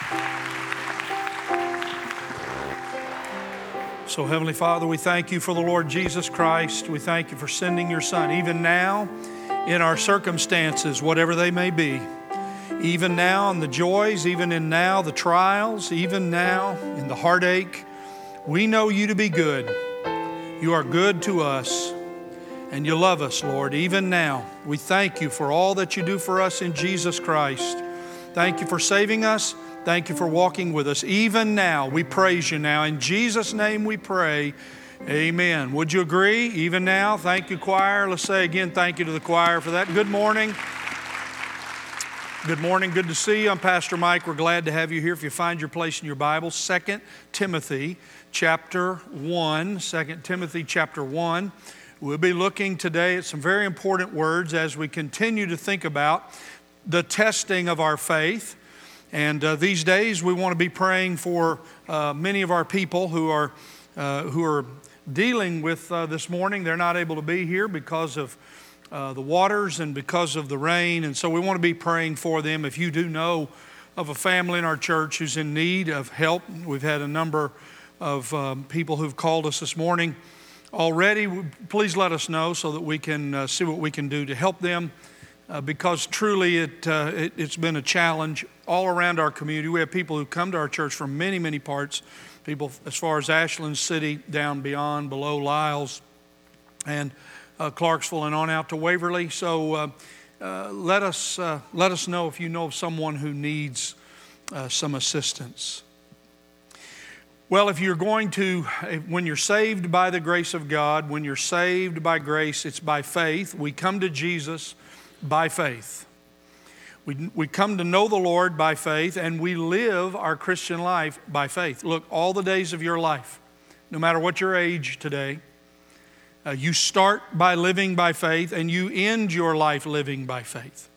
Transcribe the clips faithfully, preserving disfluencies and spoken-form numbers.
So, Heavenly Father, we thank you for the Lord Jesus Christ. We thank you for sending your Son, even now in our circumstances, whatever they may be. Even now in the joys, even in now the trials, even now in the heartache, we know you to be good. You are good to us, and you love us, Lord, even now. We thank you for all that you do for us in Jesus Christ. Thank you for saving us. Thank you for walking with us. Even now, we praise you now. In Jesus' name we pray, amen. Would you agree? Even now, thank you, choir. Let's say again, thank you to the choir for that. Good morning. Good morning. Good to see you. I'm Pastor Mike. We're glad to have you here. If you find your place in your Bible, Second Timothy chapter one. Second Timothy chapter one. We'll be looking today at some very important words as we continue to think about the testing of our faith. And uh, these days we want to be praying for uh, many of our people who are uh, who are dealing with uh, this morning. They're not able to be here because of uh, the waters and because of the rain. And so we want to be praying for them. If you do know of a family in our church who's in need of help, we've had a number of um, people who've called us this morning already. Please let us know so that we can uh, see what we can do to help them. Uh, because truly it, uh, it, it's been a challenge all around our community. We have people who come to our church from many, many parts, people as far as Ashland City, down beyond, below Lyles, and uh, Clarksville, and on out to Waverly. So uh, uh, let us uh, let us know if you know of someone who needs uh, some assistance. Well, if you're going to, when you're saved by the grace of God, when you're saved by grace, it's by faith. We come to Jesus by faith. We, we come to know the Lord by faith, and we live our Christian life by faith. Look, all the days of your life, no matter what your age today, uh, you start by living by faith, and you end your life living by faith.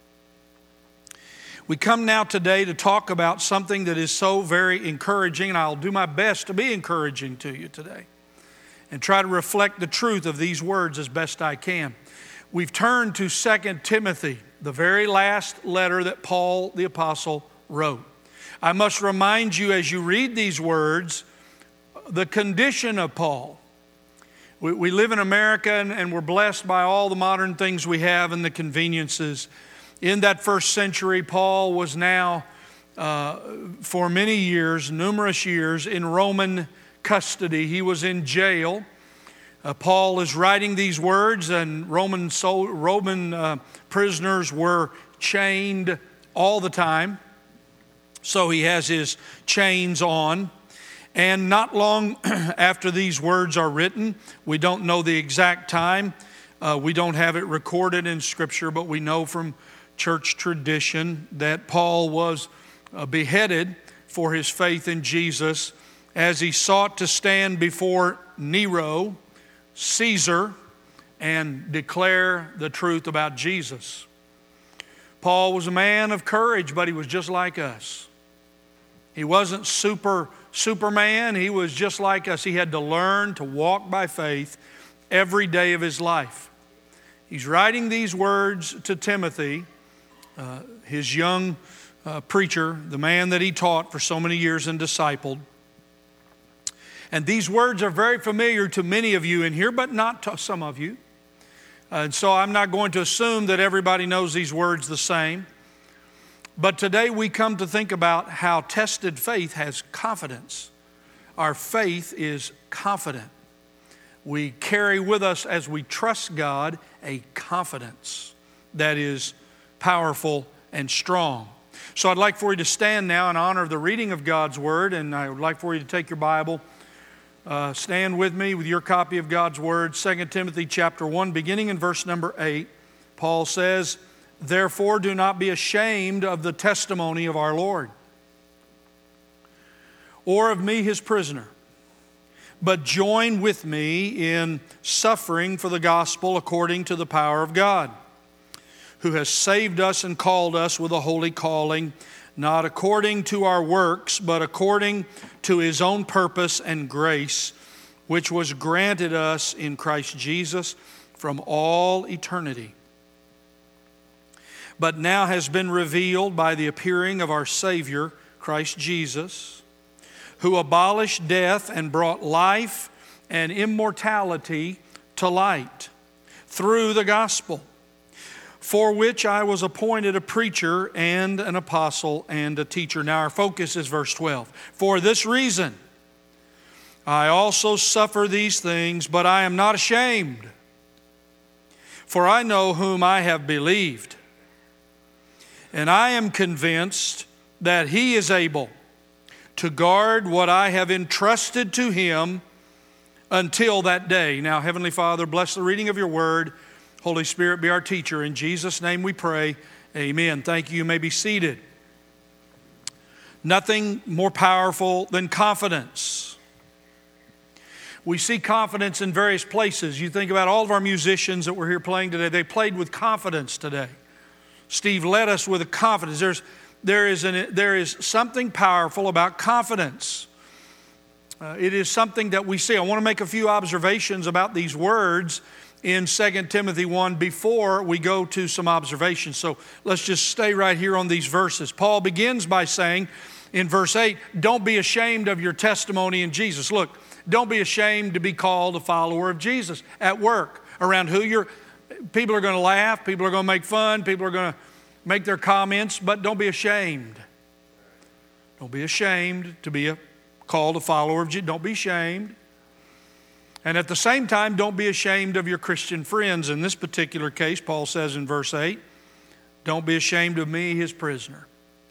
We come now today to talk about something that is so very encouraging, and I'll do my best to be encouraging to you today and try to reflect the truth of these words as best I can. We've turned to Second Timothy, the very last letter that Paul the Apostle wrote. I must remind you as you read these words, the condition of Paul. We, we live in America and, and we're blessed by all the modern things we have and the conveniences. In that first century, Paul was now, uh, for many years, numerous years, in Roman custody. He was in jail. Uh, Paul is writing these words, and Roman so, Roman uh, prisoners were chained all the time. So he has his chains on. And not long after these words are written, we don't know the exact time. Uh, we don't have it recorded in Scripture, but we know from church tradition that Paul was uh, beheaded for his faith in Jesus as he sought to stand before Nero, Caesar, and declare the truth about Jesus. Paul was a man of courage, but he was just like us. He wasn't super Superman. He was just like us. He had to learn to walk by faith every day of his life. He's writing these words to Timothy, uh, his young uh, preacher, the man that he taught for so many years and discipled. And these words are very familiar to many of you in here, but not to some of you. And so I'm not going to assume that everybody knows these words the same. But today we come to think about how tested faith has confidence. Our faith is confident. We carry with us, as we trust God, a confidence that is powerful and strong. So I'd like for you to stand now in honor of the reading of God's Word, and I would like for you to take your Bible. Uh, stand with me with your copy of God's Word, Second Timothy chapter one, beginning in verse number eight. Paul says, "Therefore do not be ashamed of the testimony of our Lord, or of me his prisoner, but join with me in suffering for the gospel according to the power of God, who has saved us and called us with a holy calling, not according to our works, but according to his own purpose and grace, which was granted us in Christ Jesus from all eternity, but now has been revealed by the appearing of our Savior, Christ Jesus, who abolished death and brought life and immortality to light through the gospel, for which I was appointed a preacher and an apostle and a teacher. Now our focus is verse twelve. For this reason I also suffer these things, but I am not ashamed, for I know whom I have believed, and I am convinced that He is able to guard what I have entrusted to Him until that day. Now, Heavenly Father, bless the reading of your word. Holy Spirit, be our teacher. In Jesus' name we pray, amen. Thank you. You may be seated. Nothing more powerful than confidence. We see confidence in various places. You think about all of our musicians that were here playing today. They played with confidence today. Steve led us with a confidence. There's, there, is an, there is something powerful about confidence. Uh, it is something that we see. I want to make a few observations about these words in Second Timothy one before we go to some observations. So let's just stay right here on these verses. Paul begins by saying in verse eight, don't be ashamed of your testimony in Jesus. Look, don't be ashamed to be called a follower of Jesus at work, around who you're. People are going to laugh, people are going to make fun, people are going to make their comments, but don't be ashamed. Don't be ashamed to be a, called a follower of Jesus. Don't be ashamed. And at the same time, don't be ashamed of your Christian friends. In this particular case, Paul says in verse eight, don't be ashamed of me, his prisoner.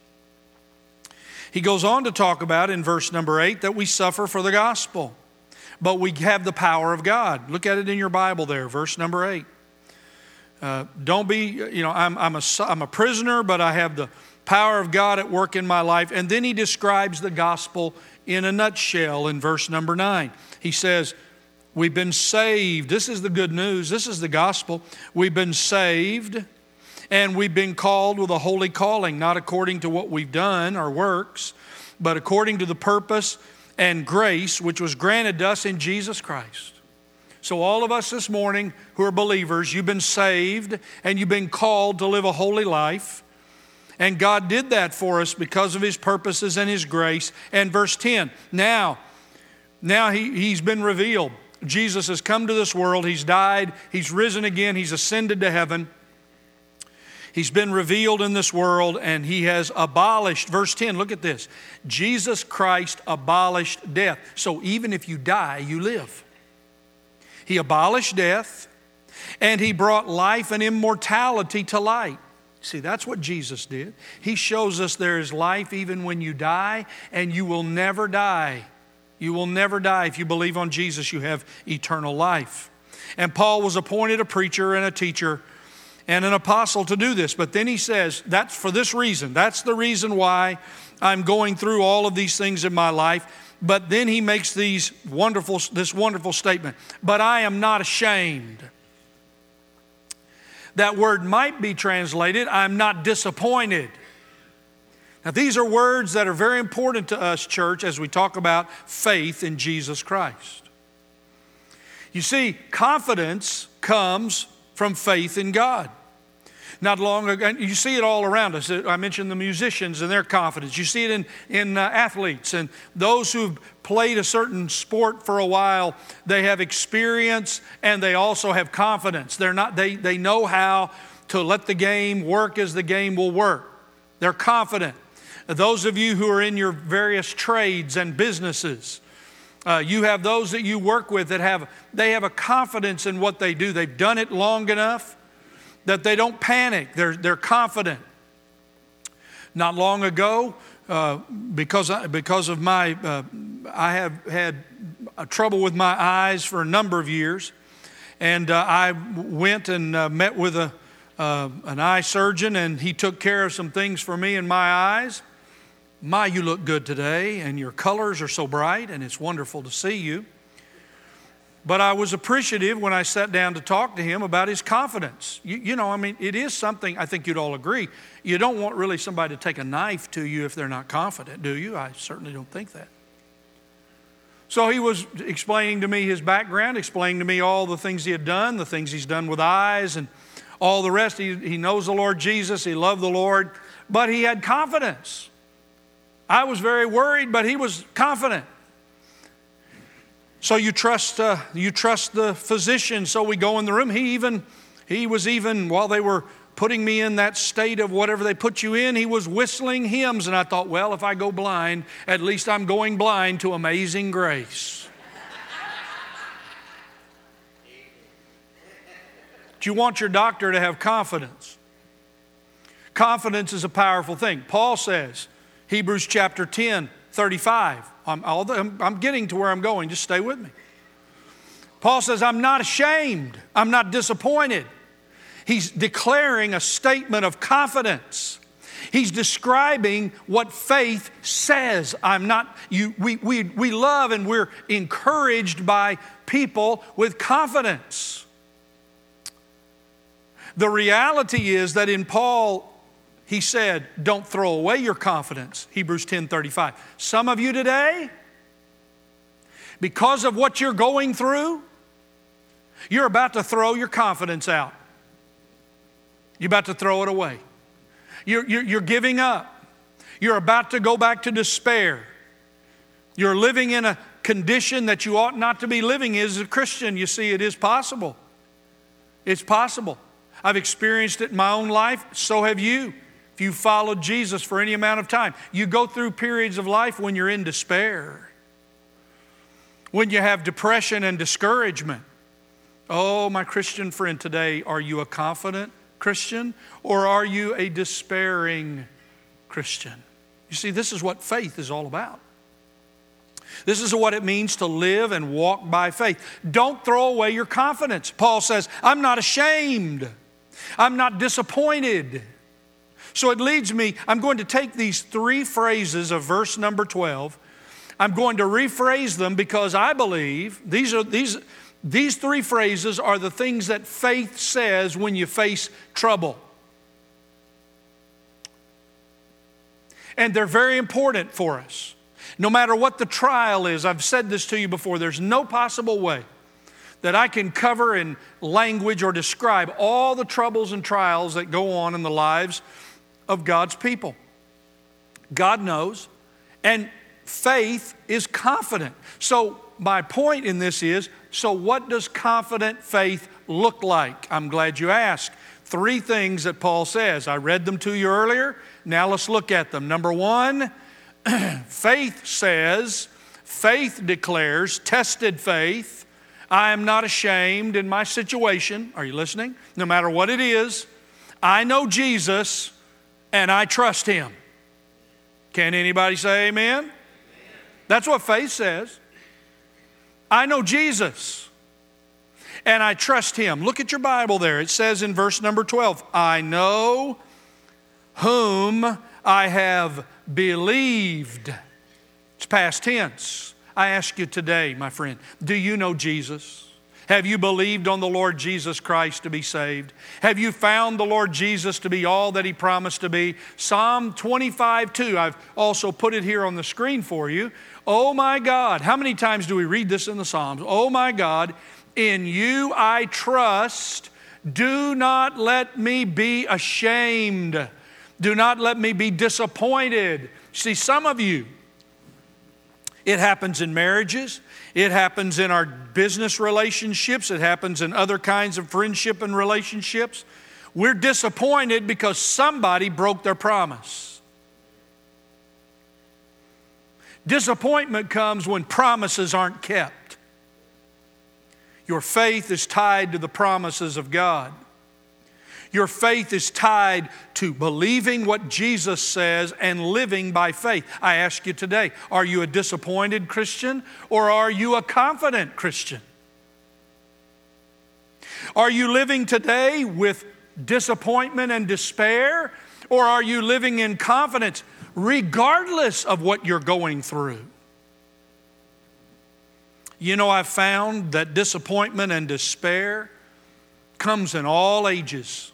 He goes on to talk about in verse number eight that we suffer for the gospel, but we have the power of God. Look at it in your Bible there, verse number eight. Uh, don't be, you know, I'm, I'm, a, I'm a prisoner, but I have the power of God at work in my life. And then he describes the gospel in a nutshell in verse number nine. He says, we've been saved. This is the good news. This is the gospel. We've been saved, and we've been called with a holy calling, not according to what we've done or works, but according to the purpose and grace which was granted to us in Jesus Christ. So all of us this morning who are believers, you've been saved and you've been called to live a holy life. And God did that for us because of His purposes and His grace. And verse ten, now, now he, He's been revealed. Jesus has come to this world. He's died. He's risen again. He's ascended to heaven. He's been revealed in this world, and He has abolished, verse ten, look at this. Jesus Christ abolished death. So even if you die, you live. He abolished death, and He brought life and immortality to light. See, that's what Jesus did. He shows us there is life even when you die, and you will never die. You will never die. If you believe on Jesus, you have eternal life. And Paul was appointed a preacher and a teacher and an apostle to do this. But then he says, that's for this reason. That's the reason why I'm going through all of these things in my life. But then he makes these wonderful, this wonderful statement, but I am not ashamed. That word might be translated, I'm not disappointed. Now these are words that are very important to us, church, as we talk about faith in Jesus Christ. You see, confidence comes from faith in God. Not long ago, and you see it all around us. I mentioned the musicians and their confidence. You see it in, in uh, athletes and those who've played a certain sport for a while. They have experience and they also have confidence. They're not, they, they know how to let the game work as the game will work. They're confident. Those of you who are in your various trades and businesses, uh, you have those that you work with that have, they have a confidence in what they do. They've done it long enough that they don't panic. They're, they're confident. Not long ago, uh, because, I, because of my, uh, I have had a trouble with my eyes for a number of years. And uh, I went and uh, met with a, uh, an eye surgeon, and he took care of some things for me in my eyes. My, you look good today, and your colors are so bright, and it's wonderful to see you. But I was appreciative when I sat down to talk to him about his confidence. You, you know, I mean, it is something, I think you'd all agree, you don't want really somebody to take a knife to you if they're not confident, do you? I certainly don't think that. So he was explaining to me his background, explaining to me all the things he had done, the things he's done with eyes and all the rest. He, he knows the Lord Jesus, he loved the Lord, but he had confidence. I was very worried, but he was confident. So you trust, uh, you trust the physician. So we go in the room. He even, he was even, while they were putting me in that state of whatever they put you in, he was whistling hymns. And I thought, well, if I go blind, at least I'm going blind to Amazing Grace. But you want your doctor to have confidence. Confidence is a powerful thing. Paul says, Hebrews chapter ten, thirty-five. I'm, I'm getting to where I'm going. Just stay with me. Paul says, I'm not ashamed. I'm not disappointed. He's declaring a statement of confidence. He's describing what faith says. I'm not, you, we, we, we love and we're encouraged by people with confidence. The reality is that in Paul, he said, don't throw away your confidence. Hebrews ten thirty-five. Some of you today, because of what you're going through, you're about to throw your confidence out. You're about to throw it away. You're, you're, you're giving up. You're about to go back to despair. You're living in a condition that you ought not to be living as a Christian. You see, it is possible. It's possible. I've experienced it in my own life. So have you. If you followed Jesus for any amount of time, you go through periods of life when you're in despair, when you have depression and discouragement. Oh, my Christian friend today, are you a confident Christian or are you a despairing Christian? You see, this is what faith is all about. This is what it means to live and walk by faith. Don't throw away your confidence. Paul says, I'm not ashamed. I'm not disappointed. So it leads me, I'm going to take these three phrases of verse number twelve. I'm going to rephrase them because I believe these are these, these three phrases are the things that faith says when you face trouble. And they're very important for us. No matter what the trial is, I've said this to you before, there's no possible way that I can cover in language or describe all the troubles and trials that go on in the lives of God's people. God knows, and faith is confident. So my point in this is, so what does confident faith look like? I'm glad you asked. Three things that Paul says. I read them to you earlier. Now let's look at them. Number one, faith says, faith declares, tested faith, I am not ashamed in my situation. Are you listening? No matter what it is, I know Jesus and I trust Him. Can anybody say amen? Amen? That's what faith says. I know Jesus and I trust Him. Look at your Bible there. It says in verse number twelve, I know whom I have believed. It's past tense. I ask you today, my friend, do you know Jesus? Have you believed on the Lord Jesus Christ to be saved? Have you found the Lord Jesus to be all that He promised to be? Psalm twenty-five two, I've also put it here on the screen for you. Oh my God, how many times do we read this in the Psalms? Oh my God, in you I trust. Do not let me be ashamed. Do not let me be disappointed. See, some of you, it happens in marriages. It happens in our business relationships. It happens in other kinds of friendship and relationships. We're disappointed because somebody broke their promise. Disappointment comes when promises aren't kept. Your faith is tied to the promises of God. Your faith is tied to believing what Jesus says and living by faith. I ask you today, are you a disappointed Christian or are you a confident Christian? Are you living today with disappointment and despair, or are you living in confidence regardless of what you're going through? You know, I've found that disappointment and despair comes in all ages.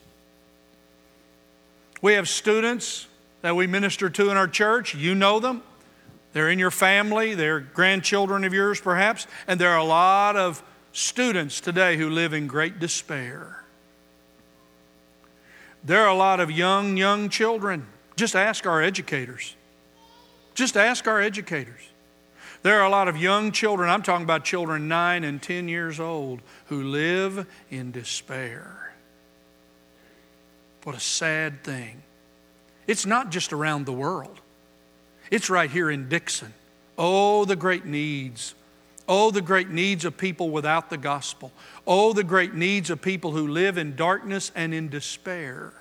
We have students that we minister to in our church. You know them. They're in your family. They're grandchildren of yours perhaps. And there are a lot of students today who live in great despair. There are a lot of young, young children. Just ask our educators. Just ask our educators. There are a lot of young children, I'm talking about children nine and ten years old, who live in despair. What a sad thing. It's not just around the world. It's right here in Dixon. Oh, the great needs. Oh, the great needs of people without the gospel. Oh, the great needs of people who live in darkness and in despair.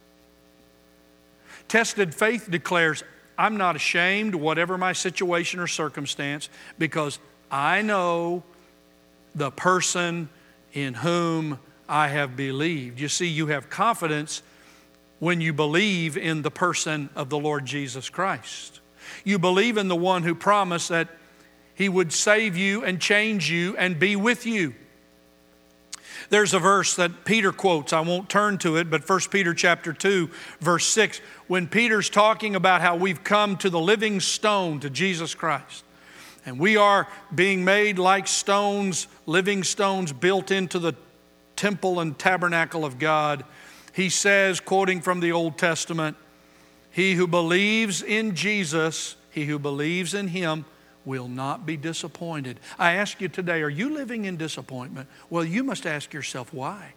Tested faith declares, I'm not ashamed, whatever my situation or circumstance, because I know the person in whom I have believed. You see, you have confidence when you believe in the person of the Lord Jesus Christ. You believe in the one who promised that He would save you and change you and be with you. There's a verse that Peter quotes. I won't turn to it, but First Peter chapter two, verse six, when Peter's talking about how we've come to the living stone, to Jesus Christ. And we are being made like stones, living stones built into the temple and tabernacle of God. He says, quoting from the Old Testament, he who believes in Jesus, he who believes in Him, will not be disappointed. I ask you today, are you living in disappointment? Well, you must ask yourself why.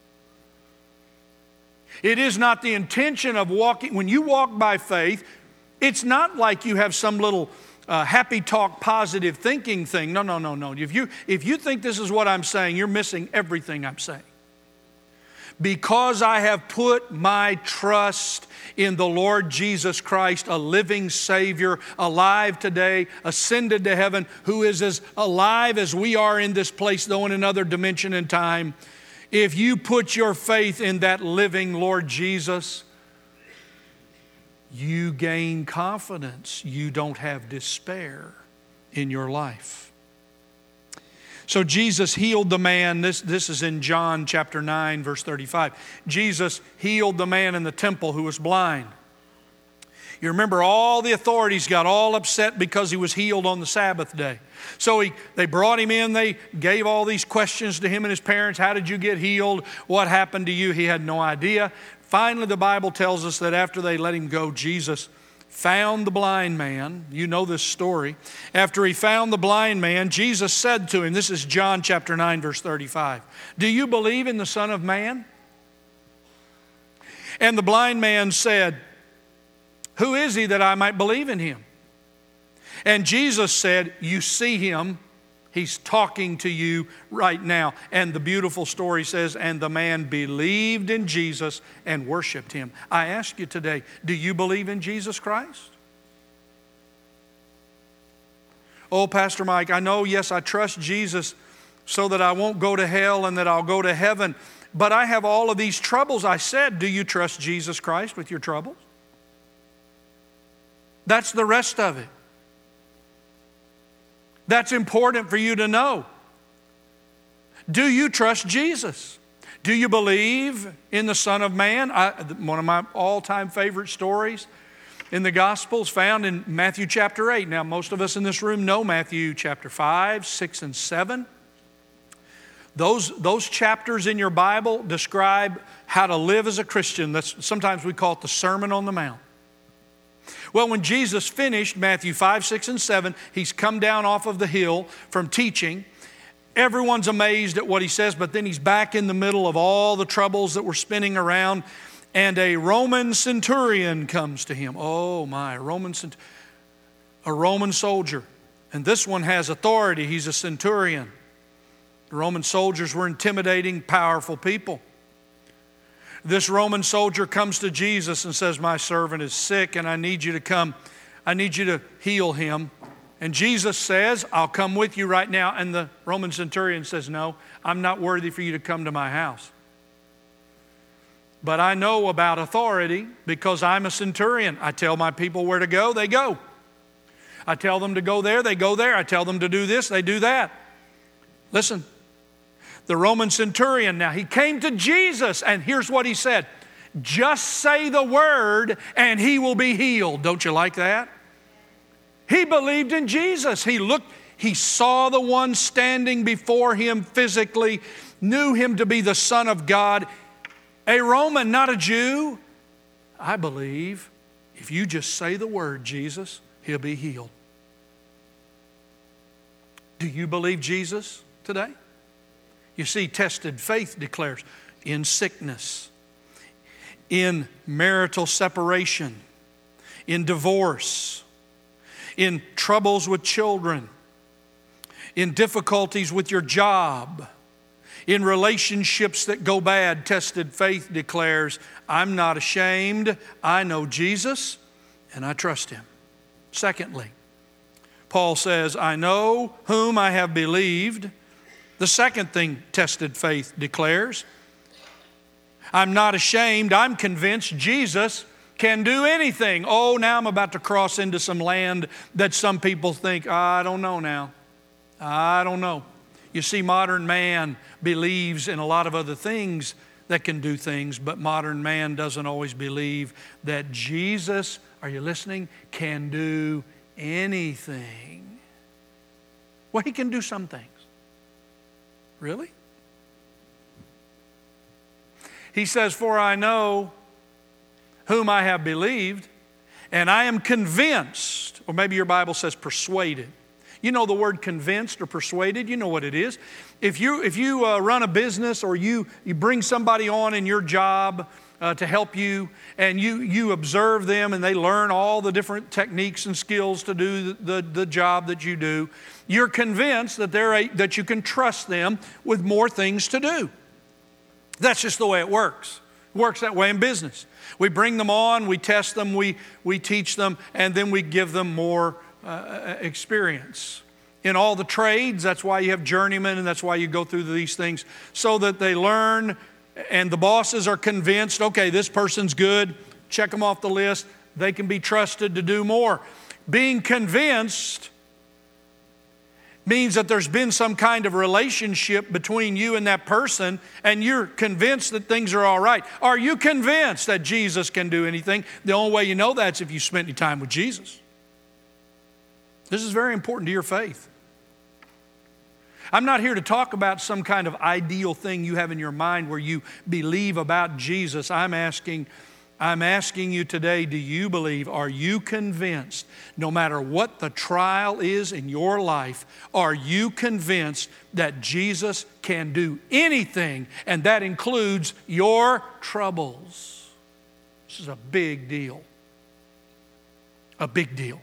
It is not the intention of walking, when you walk by faith, it's not like you have some little uh, happy talk, positive thinking thing. No, no, no, no. If you, if you think this is what I'm saying, you're missing everything I'm saying. Because I have put my trust in the Lord Jesus Christ, a living Savior, alive today, ascended to heaven, who is as alive as we are in this place, though in another dimension and time. If you put your faith in that living Lord Jesus, you gain confidence. You don't have despair in your life. So Jesus healed the man. This, this is in John chapter nine, verse thirty-five. Jesus healed the man in the temple who was blind. You remember all the authorities got all upset because he was healed on the Sabbath day. So he, they brought him in. They gave all these questions to him and his parents. How did you get healed? What happened to you? He had no idea. Finally, the Bible tells us that after they let him go, Jesus found the blind man. You know this story. After he found the blind man, Jesus said to him, this is John chapter nine, verse thirty-five, do you believe in the Son of Man? And the blind man said, who is he that I might believe in him? And Jesus said, you see him. He's talking to you right now. And the beautiful story says, and the man believed in Jesus and worshiped Him. I ask you today, do you believe in Jesus Christ? Oh, Pastor Mike, I know, yes, I trust Jesus so that I won't go to hell and that I'll go to heaven. But I have all of these troubles. I said, do you trust Jesus Christ with your troubles? That's the rest of it. That's important for you to know. Do you trust Jesus? Do you believe in the Son of Man? I, one of my all-time favorite stories in the Gospels found in Matthew chapter eight. Now, most of us in this room know Matthew chapter five, six, and seven. Those, those chapters in your Bible describe how to live as a Christian. That's, sometimes we call it the Sermon on the Mount. Well, when Jesus finished Matthew five, six, and seven, He's come down off of the hill from teaching. Everyone's amazed at what He says, but then He's back in the middle of all the troubles that were spinning around, and a Roman centurion comes to Him. Oh my, a Roman, a Roman soldier. And this one has authority. He's a centurion. The Roman soldiers were intimidating, powerful people. This Roman soldier comes to Jesus and says, my servant is sick and I need you to come. I need you to heal him. And Jesus says, I'll come with you right now. And the Roman centurion says, no, I'm not worthy for you to come to my house. But I know about authority because I'm a centurion. I tell my people where to go, they go. I tell them to go there, they go there. I tell them to do this, they do that. Listen. The Roman centurion, now he came to Jesus and here's what he said. Just say the word and he will be healed. Don't you like that? He believed in Jesus. He looked, he saw the one standing before him physically, knew him to be the Son of God. A Roman, not a Jew. I believe if you just say the word, Jesus, he'll be healed. Do you believe Jesus today? You see, tested faith declares in sickness, in marital separation, in divorce, in troubles with children, in difficulties with your job, in relationships that go bad, tested faith declares, I'm not ashamed, I know Jesus, and I trust Him. Secondly, Paul says, I know whom I have believed. The second thing tested faith declares, I'm not ashamed, I'm convinced Jesus can do anything. Oh, now I'm about to cross into some land that some people think, I don't know now. I don't know. You see, modern man believes in a lot of other things that can do things, but modern man doesn't always believe that Jesus, are you listening, can do anything. Well, He can do some things. Really? He says, for I know whom I have believed, and I am convinced, or maybe your Bible says persuaded. You know the word convinced or persuaded, you know what it is. If you, if you uh, run a business or you, you bring somebody on in your job uh, to help you, and you, you observe them and they learn all the different techniques and skills to do the, the, the job that you do, you're convinced that, they're a, that you can trust them with more things to do. That's just the way it works. It works that way in business. We bring them on, we test them, we, we teach them, and then we give them more uh, experience. In all the trades, that's why you have journeymen, and that's why you go through these things, so that they learn, and the bosses are convinced, okay, this person's good, check them off the list, they can be trusted to do more. Being convinced means that there's been some kind of relationship between you and that person, and you're convinced that things are all right. Are you convinced that Jesus can do anything? The only way you know that's if you spent any time with Jesus. This is very important to your faith. I'm not here to talk about some kind of ideal thing you have in your mind where you believe about Jesus. I'm asking I'm asking you today, do you believe, are you convinced, no matter what the trial is in your life, are you convinced that Jesus can do anything, and that includes your troubles? This is a big deal. A big deal.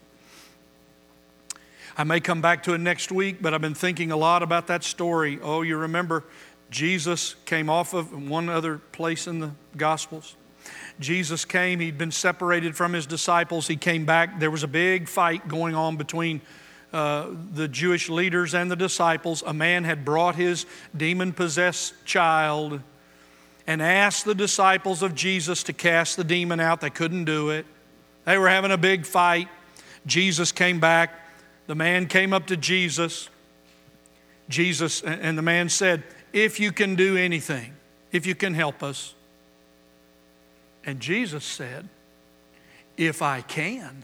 I may come back to it next week, but I've been thinking a lot about that story. Oh, you remember Jesus came off of one other place in the Gospels. Jesus came, he'd been separated from his disciples. He came back. There was a big fight going on between uh, the Jewish leaders and the disciples. A man had brought his demon-possessed child and asked the disciples of Jesus to cast the demon out. They couldn't do it. They were having a big fight. Jesus came back. The man came up to Jesus. Jesus, and the man said, if you can do anything, if you can help us. And Jesus said, if I can.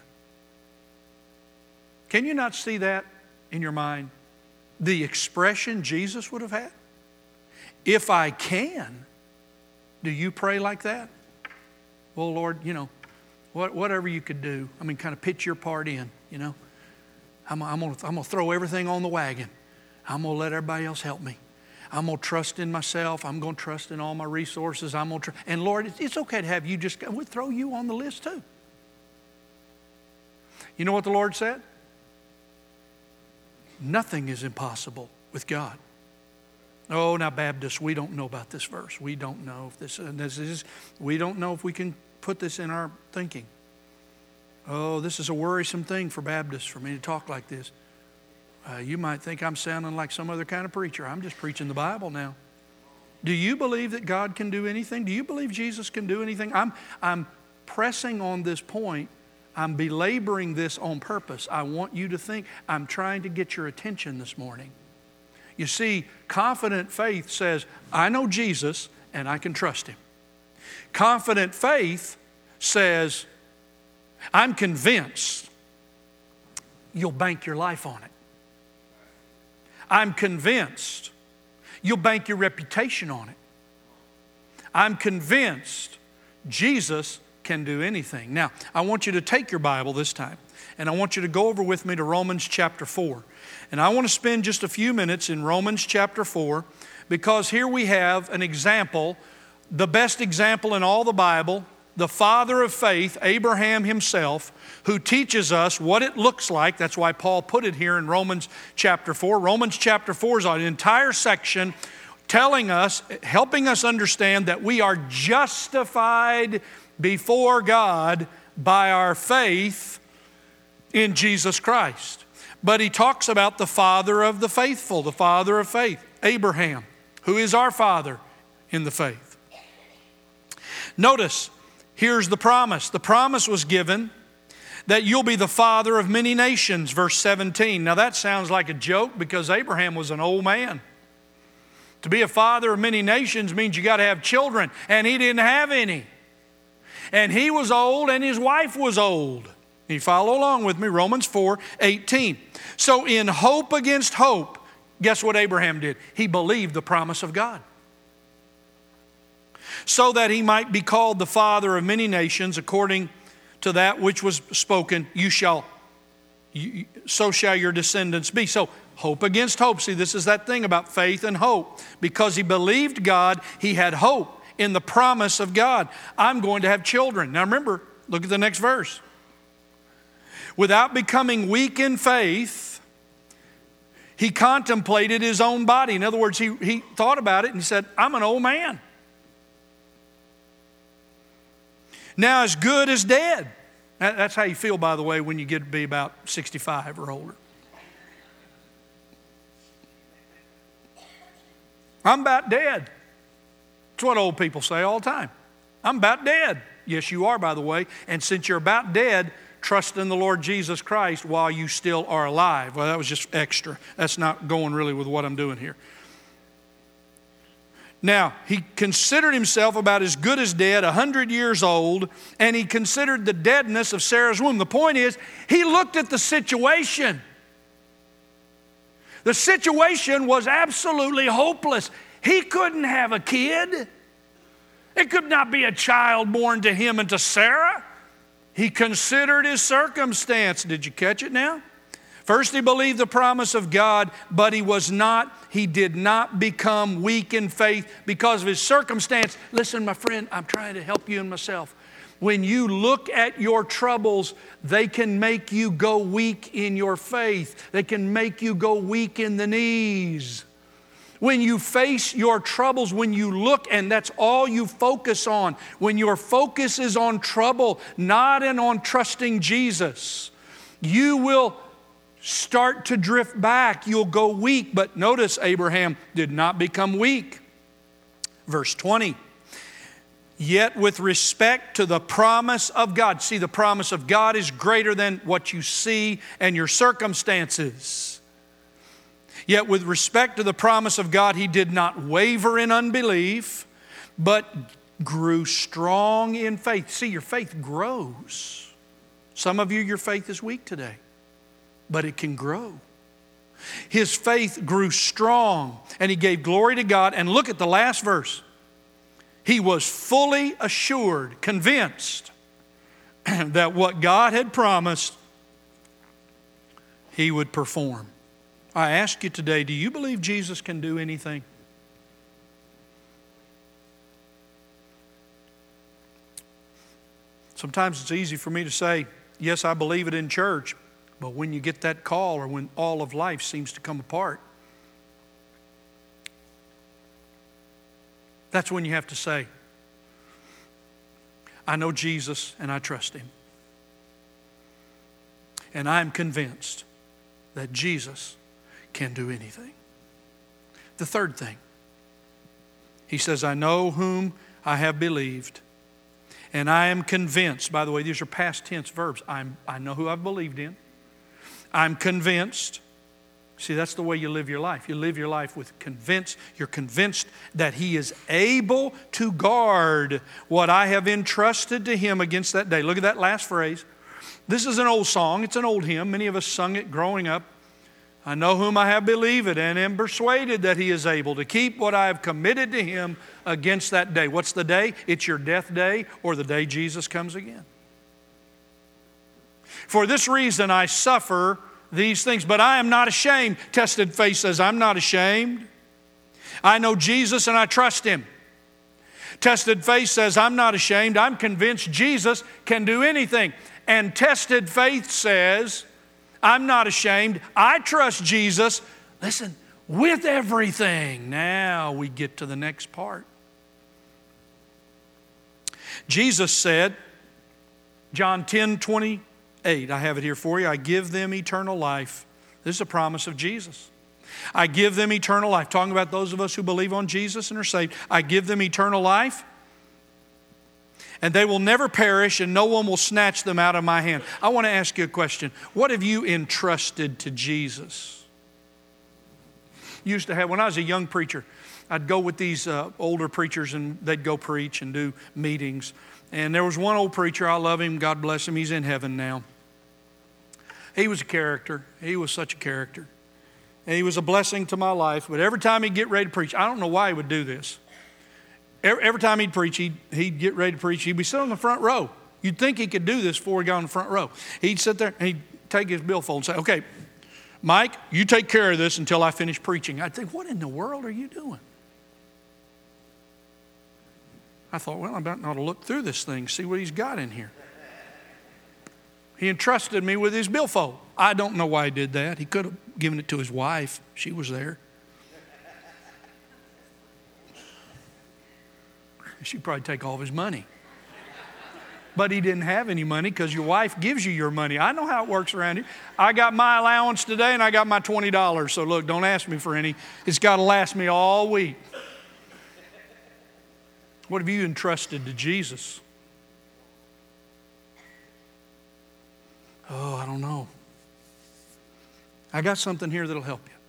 Can you not see that in your mind? The expression Jesus would have had? If I can. Do you pray like that? Well, Lord, you know, what, whatever you could do. I mean, kind of pitch your part in, you know. I'm, I'm going I'm to throw everything on the wagon. I'm going to let everybody else help me. I'm going to trust in myself. I'm going to trust in all my resources. I'm going to tr- and Lord, it's, it's okay to have you just, we'll throw you on the list too. You know what the Lord said? Nothing is impossible with God. Oh, now Baptists, we don't know about this verse. We don't know if this, and this is, we don't know if we can put this in our thinking. Oh, this is a worrisome thing for Baptists, for me to talk like this. Uh, you might think I'm sounding like some other kind of preacher. I'm just preaching the Bible now. Do you believe that God can do anything? Do you believe Jesus can do anything? I'm, I'm pressing on this point. I'm belaboring this on purpose. I want you to think. I'm trying to get your attention this morning. You see, confident faith says, I know Jesus and I can trust Him. Confident faith says, I'm convinced you'll bank your life on it. I'm convinced you'll bank your reputation on it. I'm convinced Jesus can do anything. Now, I want you to take your Bible this time And I want you to go over with me to Romans chapter four. And I want to spend just a few minutes in Romans chapter four, because here we have an example, the best example in all the Bible, the father of faith, Abraham himself, who teaches us what it looks like. That's why Paul put it here in Romans chapter four. Romans chapter four is an entire section telling us, helping us understand that we are justified before God by our faith in Jesus Christ. But he talks about the father of the faithful, the father of faith, Abraham, who is our father in the faith. Notice, here's the promise. The promise was given that you'll be the father of many nations, verse seventeen. Now that sounds like a joke because Abraham was an old man. To be a father of many nations means you got to have children, and he didn't have any. And he was old and his wife was old. You follow along with me, Romans four eighteen. So in hope against hope, guess what Abraham did? He believed the promise of God. So that he might be called the father of many nations, according to that which was spoken, you shall, you, so shall your descendants be. So hope against hope. See, this is that thing about faith and hope. Because he believed God, he had hope in the promise of God. I'm going to have children. Now remember, look at the next verse. Without becoming weak in faith, he contemplated his own body. In other words, he, he thought about it and he said, I'm an old man. Now as good as dead. That's how you feel, by the way, when you get to be about sixty-five or older. I'm about dead. That's what old people say all the time. I'm about dead. Yes, you are, by the way. And since you're about dead, trust in the Lord Jesus Christ while you still are alive. Well, that was just extra. That's not going really with what I'm doing here. Now, he considered himself about as good as dead, one hundred years old, and he considered the deadness of Sarah's womb. The point is, he looked at the situation. The situation was absolutely hopeless. He couldn't have a kid. It could not be a child born to him and to Sarah. He considered his circumstance. Did you catch it now? First he believed the promise of God, but he was not, he did not become weak in faith because of his circumstance. Listen, my friend, I'm trying to help you and myself. When you look at your troubles, they can make you go weak in your faith. They can make you go weak in the knees. When you face your troubles, when you look and that's all you focus on, when your focus is on trouble, not in on trusting Jesus, you will start to drift back. You'll go weak. But notice Abraham did not become weak. Verse twenty. Yet with respect to the promise of God. See, the promise of God is greater than what you see and your circumstances. Yet with respect to the promise of God, he did not waver in unbelief, but grew strong in faith. See, your faith grows. Some of you, your faith is weak today, but it can grow. His faith grew strong, and he gave glory to God. And look at the last verse. He was fully assured, convinced that what God had promised, he would perform. I ask you today, do you believe Jesus can do anything? Sometimes it's easy for me to say, yes, I believe it in church, but when you get that call or when all of life seems to come apart, that's when you have to say, I know Jesus and I trust him. And I'm convinced that Jesus can do anything. The third thing, he says, I know whom I have believed, and I am convinced. By the way, these are past tense verbs. I'm, I know who I've believed in. I'm convinced. See, that's the way you live your life. You live your life with convinced. You're convinced that he is able to guard what I have entrusted to him against that day. Look at that last phrase. This is an old song. It's an old hymn. Many of us sung it growing up. I know whom I have believed and am persuaded that he is able to keep what I have committed to him against that day. What's the day? It's your death day or the day Jesus comes again. For this reason I suffer these things, but I am not ashamed. Tested faith says, I'm not ashamed. I know Jesus and I trust Him. Tested faith says, I'm not ashamed. I'm convinced Jesus can do anything. And tested faith says, I'm not ashamed. I trust Jesus. Listen, with everything. Now we get to the next part. Jesus said, John ten twenty-eight, I have it here for you, I give them eternal life. This is a promise of Jesus. I give them eternal life. Talking about those of us who believe on Jesus and are saved. I give them eternal life, and they will never perish, and no one will snatch them out of my hand. I want to ask you a question. What have you entrusted to Jesus? Used to have, when I was a young preacher, I'd go with these uh, older preachers, and they'd go preach and do meetings. And there was one old preacher, I love him, God bless him, he's in heaven now. He was a character. He was such a character. And he was a blessing to my life. But every time he'd get ready to preach, I don't know why he would do this. Every, every time he'd preach, he'd, he'd get ready to preach. He'd be sitting on the front row. You'd think he could do this before he got on the front row. He'd sit there and he'd take his billfold and say, okay, Mike, you take care of this until I finish preaching. I'd think, what in the world are you doing? I thought, well, I better ought to look through this thing, see what he's got in here. He entrusted me with his billfold. I don't know why he did that. He could have given it to his wife. She was there. She'd probably take all of his money. But he didn't have any money because your wife gives you your money. I know how it works around here. I got my allowance today and I got my twenty dollars. So look, don't ask me for any. It's got to last me all week. What have you entrusted to Jesus? Oh, I don't know. I got something here that'll help you.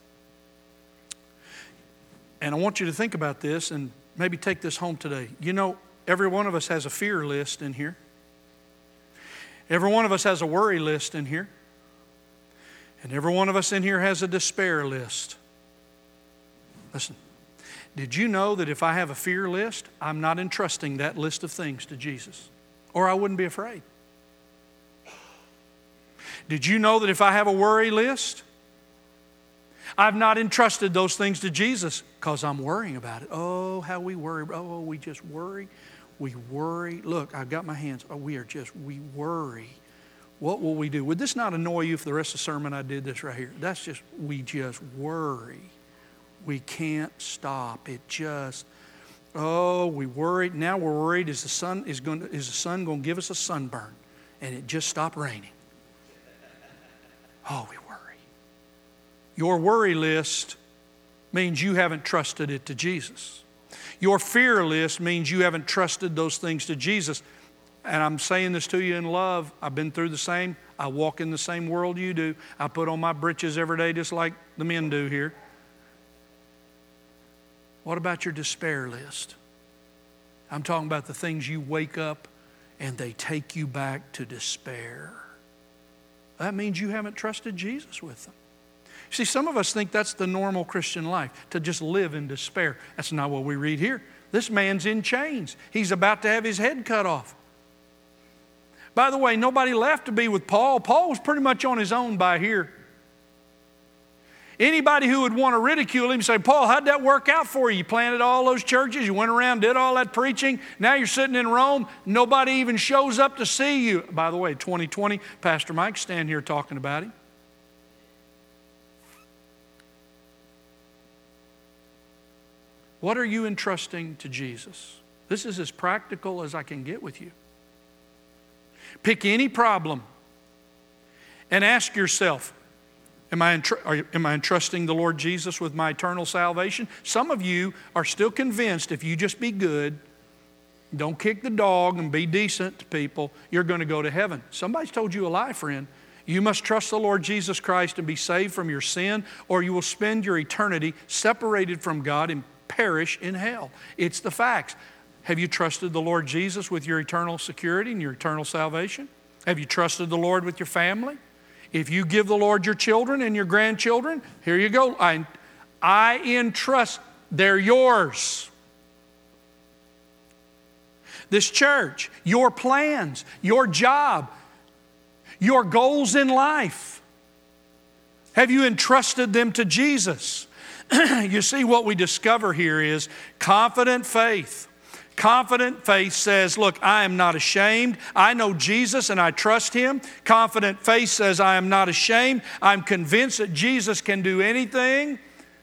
And I want you to think about this and maybe take this home today. You know, every one of us has a fear list in here. Every one of us has a worry list in here. And every one of us in here has a despair list. Listen, did you know that if I have a fear list, I'm not entrusting that list of things to Jesus? Or I wouldn't be afraid. Did you know that if I have a worry list, I've not entrusted those things to Jesus because I'm worrying about it? Oh, how we worry. Oh, we just worry. We worry. Look, I've got my hands. Oh, we are just, we worry. What will we do? Would this not annoy you if the rest of the sermon I did this right here? That's just, we just worry. We can't stop. It just, oh, we worry. Now we're worried, is the sun, is going to, is the sun going to give us a sunburn? And it just stopped raining. Oh, we worry. Your worry list means you haven't trusted it to Jesus. Your fear list means you haven't trusted those things to Jesus. And I'm saying this to you in love. I've been through the same. I walk in the same world you do. I put on my britches every day just like the men do here. What about your despair list? I'm talking about the things you wake up and they take you back to despair. That means you haven't trusted Jesus with them. See, some of us think that's the normal Christian life, to just live in despair. That's not what we read here. This man's in chains. He's about to have his head cut off. By the way, nobody left to be with Paul. Paul was pretty much on his own by here. Anybody who would want to ridicule him say, Paul, how'd that work out for you? You planted all those churches, you went around, did all that preaching, now you're sitting in Rome, nobody even shows up to see you. By the way, twenty twenty, Pastor Mike standing here talking about him. What are you entrusting to Jesus? This is as practical as I can get with you. Pick any problem and ask yourself, Am I, entr- are, am I entrusting the Lord Jesus with my eternal salvation? Some of you are still convinced if you just be good, don't kick the dog and be decent to people, you're going to go to heaven. Somebody's told you a lie, friend. You must trust the Lord Jesus Christ and be saved from your sin, or you will spend your eternity separated from God and perish in hell. It's the facts. Have you trusted the Lord Jesus with your eternal security and your eternal salvation? Have you trusted the Lord with your family? If you give the Lord your children and your grandchildren, here you go. I, I entrust, they're yours. This church, your plans, your job, Your goals in life. Have you entrusted them to Jesus? You see, what we discover here is confident faith. Confident faith says, look, I am not ashamed. I know Jesus and I trust Him. Confident faith says, I am not ashamed. I'm convinced that Jesus can do anything.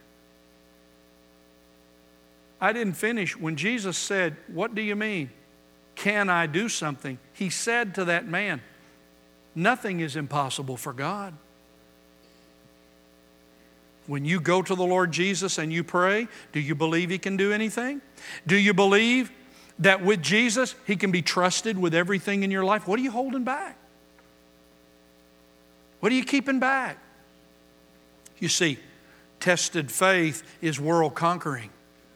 I didn't finish. When Jesus said, what do you mean? Can I do something? He said to that man, nothing is impossible for God. When you go to the Lord Jesus and you pray, do you believe He can do anything? Do you believe that with Jesus, He can be trusted with everything in your life? What are you holding back? What are you keeping back? You see, tested faith is world conquering.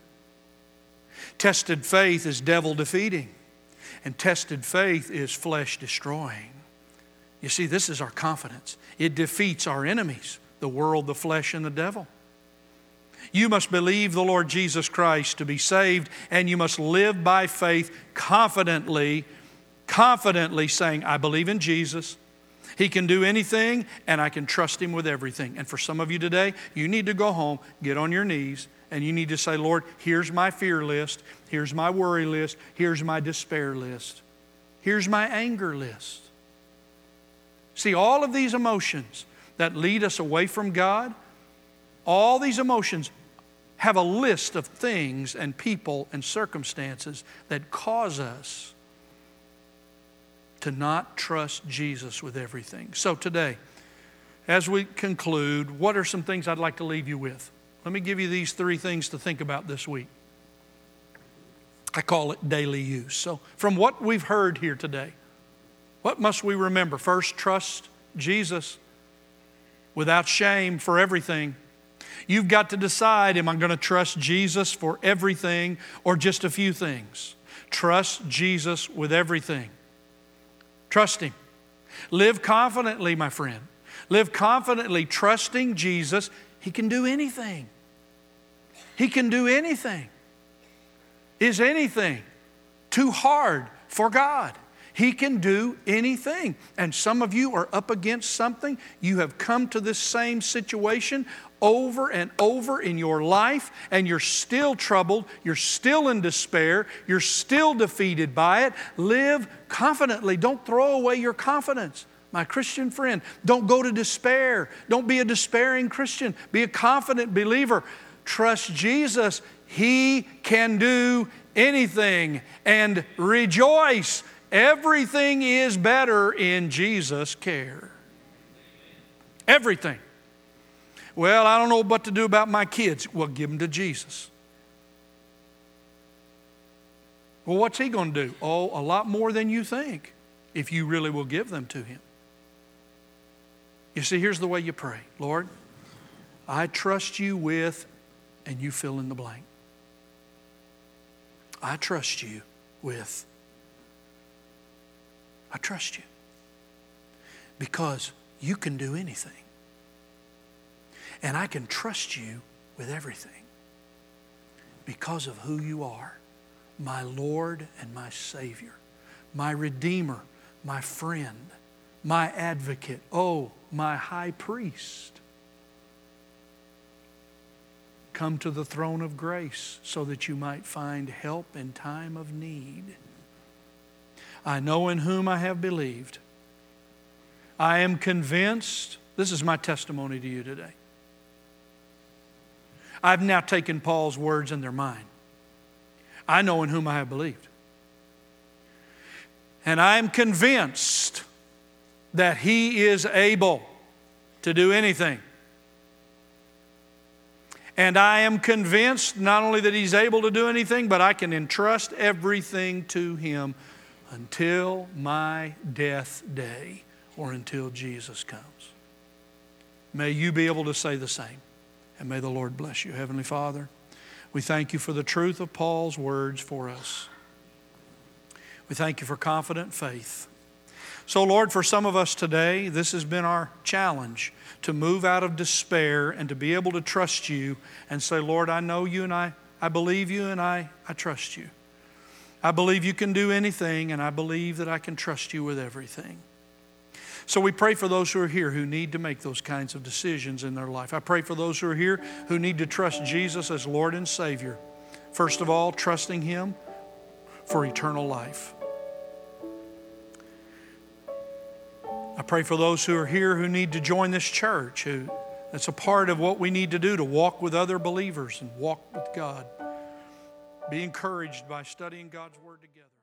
Tested faith is devil defeating. And tested faith is flesh destroying. You see, this is our confidence. It defeats our enemies, the world, the flesh, and the devil. You must believe the Lord Jesus Christ to be saved, and you must live by faith confidently, confidently saying, I believe in Jesus. He can do anything, and I can trust Him with everything. And for some of you today, you need to go home, get on your knees, and you need to say, Lord, here's my fear list. Here's my worry list. Here's my despair list. Here's my anger list. See, all of these emotions that lead us away from God, all these emotions have a list of things and people and circumstances that cause us to not trust Jesus with everything. So today, as we conclude, what are some things I'd like to leave you with? Let me give you these three things to think about this week. I call it daily use. So from what we've heard here today, what must we remember? First, trust Jesus without shame for everything. You've got to decide, am I going to trust Jesus for everything or just a few things? Trust Jesus with everything. Trust Him. Live confidently, my friend. Live confidently, trusting Jesus. He can do anything. He can do anything. Is anything too hard for God? He can do anything. And some of you are up against something. You have come to this same situation over and over in your life, and you're still troubled. You're still in despair. You're still defeated by it. Live confidently. Don't throw away your confidence. My Christian friend, don't go to despair. Don't be a despairing Christian. Be a confident believer. Trust Jesus. He can do anything. And rejoice. Everything is better in Jesus' care. Everything. Well, I don't know what to do about my kids. Well, give them to Jesus. Well, what's He going to do? Oh, a lot more than you think if you really will give them to Him. You see, here's the way you pray. Lord, I trust You with, and you fill in the blank. I trust You with. I trust You because You can do anything. And I can trust You with everything because of who You are, my Lord and my Savior, my Redeemer, my friend, my advocate, oh, my high priest. Come to the throne of grace so that you might find help in time of need. I know in whom I have believed. I am convinced, this is my testimony to you today. I've now taken Paul's words in their mind. I know in whom I have believed. And I am convinced that He is able to do anything. And I am convinced not only that He's able to do anything, but I can entrust everything to Him until my death day or until Jesus comes. May you be able to say the same. And may the Lord bless you. Heavenly Father, we thank You for the truth of Paul's words for us. We thank You for confident faith. So Lord, for some of us today, this has been our challenge to move out of despair and to be able to trust You and say, Lord, I know You and I, I believe You and I, I trust You. I believe You can do anything, and I believe that I can trust You with everything. So we pray for those who are here who need to make those kinds of decisions in their life. I pray for those who are here who need to trust Jesus as Lord and Savior. First of all, trusting Him for eternal life. I pray for those who are here who need to join this church. Who, that's a part of what we need to do, to walk with other believers and walk with God. Be encouraged by studying God's Word together.